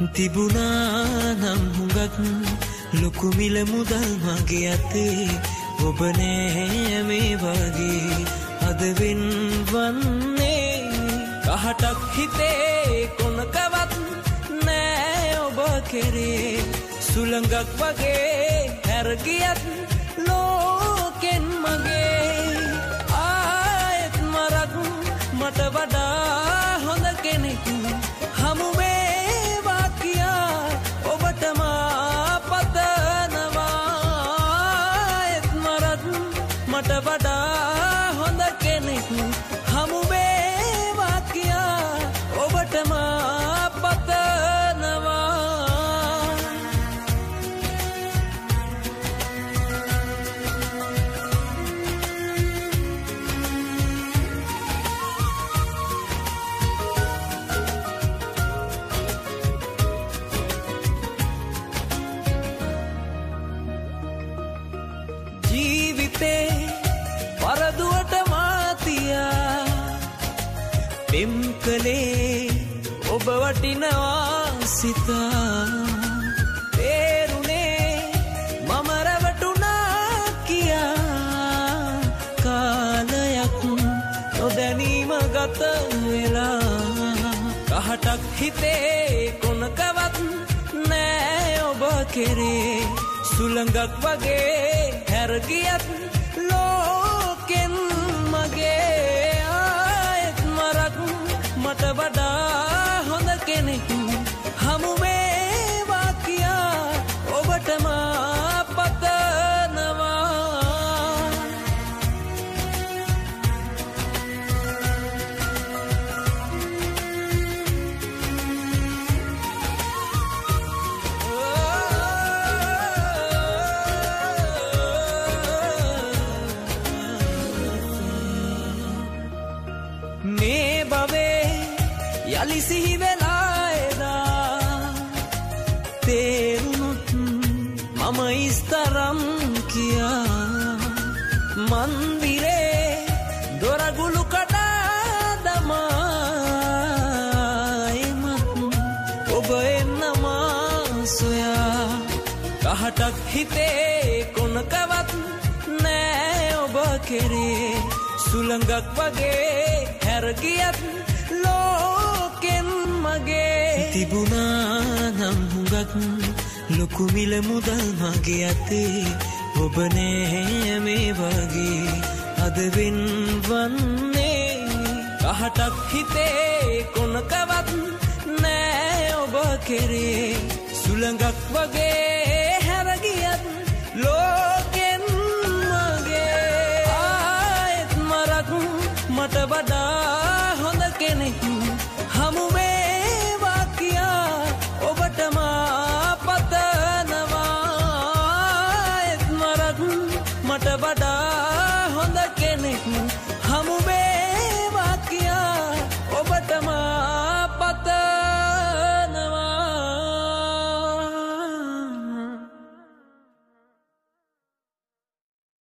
තිබුණා නම් හුඟක් ලොකු මිල මුදල් මගේ අතේ ඔබ නෑ මේ වගේ අද වෙන්වන්නේ කහටක් හිතේ කොනකවත් නෑ ඔබ කෙරේ සුළඟක් වගේ හැර ගියත් ලෝකෙන් මගේ ආයෙත් මරක් මට වඩා හොඳ කෙනෙක් හමු වේවා කියා ඔබට මා පතනවා ආයෙත් මරක් මට වඩා හොඳ කෙනෙක් හමු වේවා කියා ඔබට මා පතනවා පරදුවට මාතියා පෙම් කලේ ඔබ වටිනවා සිතා තේරුනේ මම රැවටුණා කියා කාලයක් නොදැනීම ගත වෙලා කහටක් හිතේ කොනකවත් නෑ ඔබ කෙරේ සුළඟක් වගේ හැර ගියත් ලෝකෙන් මගේ ආයෙත් මරක් මට වඩා හොඳ කෙනෙක් හමු වේවා කියා ඔබට මා පතනවා මේ බවේ යලි සිහි වෙලා එදා තේරුණොත් මම ඉස්තරම් කියා මන්දිරේ දොරගුළු කඩා දමා එමත් ඔබ එන්නමා සොයා කහටක් හිතේ කොනකවත් නෑ ඔබ කෙරේ සුළඟක් වගේ හැර ගියත් ලෝකෙන් මගේ තිබුණා නම් හුඟක් ලොකු මිල මුදල් මගේ අතේ ඔබ නෑ මේ වගේ අද වෙන්වන්නේ කහටක් හිතේ කොනකවත් නෑ ඔබ කෙරේ සුළඟක් වගේ හැර ගියත් ලෝකෙන් මගේ ආයෙත් මරක් මට වඩා